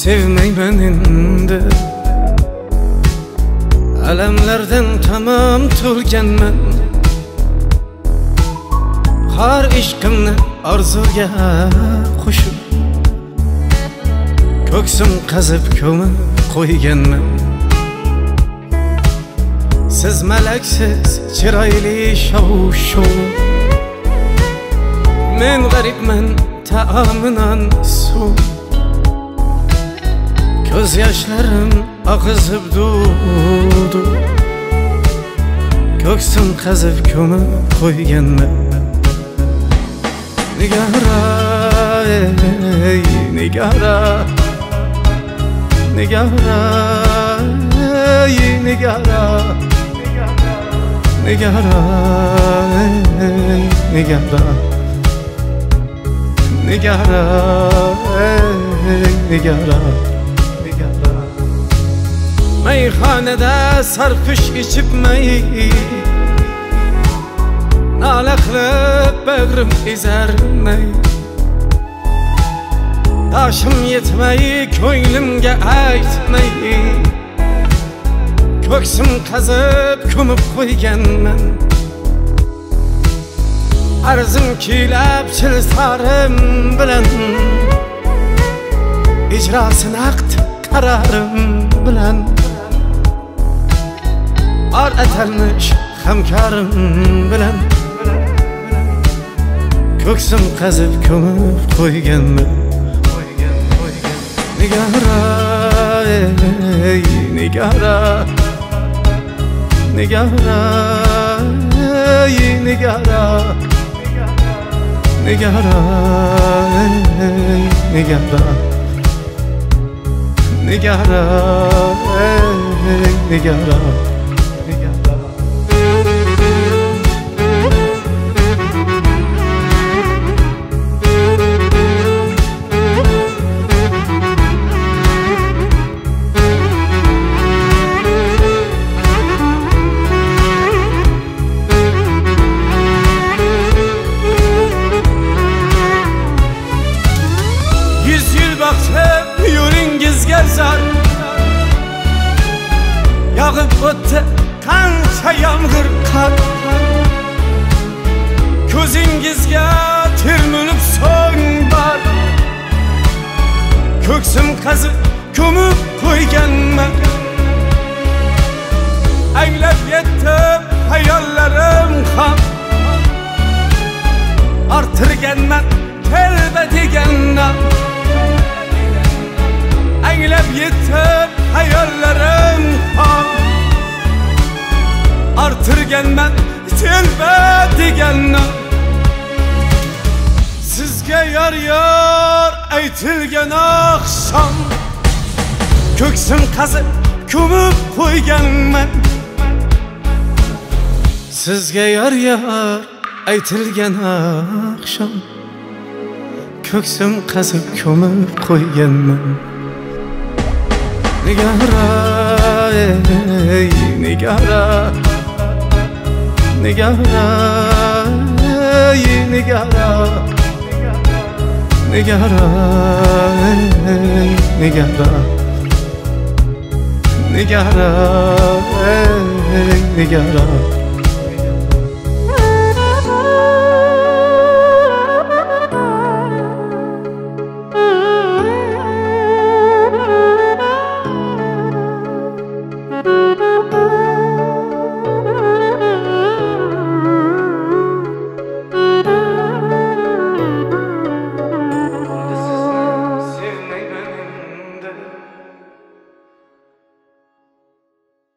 sevmeymen endi. Alamlardan tamam to'lganman. Har ishqimni orzuga qo'shib, ko'ksim qazib ko'mib qo'yganman. Siz malaksiz chiroyli shov-shuv, men g'aribman taominan suv. Ko'z yoshlarim oqizib duv-duv, ko'ksim qazib ko'mib qo'yganman. Nigara, ey nigara, nigara, ey nigara, nigara, ey nigara, nigara, ey nigara. Meyhanede sarhoş içipmey, nala qilib bag'rim ezarmay. Toshim yetmay ko'nglimga aytmay, ko'ksim qazib ko'mib qo'yganman. Arzim kuylab chilsarim bilan, ijrosi naqd qararim bilan. Ar atalmish hamkorim bilan, ko'ksim qazib ko'mib qo'yganman. Nigara, ey nigara, nigara, ey nigara, nigara, ey nigara, nigara, ey nigara. Yo'lingizga zar yog'ib o'tdi qancha yomg'ir qar. Ko'zingizga termilib so'ng bor, ko'ksim qazib ko'mib qo'yganman. Anglab yetdim hayollarim ham, orttirganman telba degandan. Anglab yetib hayollarim ham, orttirganman telba degandan. Sizga yor aytilgan oqshom, ko'ksim qazib ko'mib qo'yganman. Sizga yor aytilgan oqshom, ko'ksim qazib ko'mib qo'yganman. Nigara, ey nigara, nigara, ey nigara, nigara, ey nigara, nigara, ey nigara.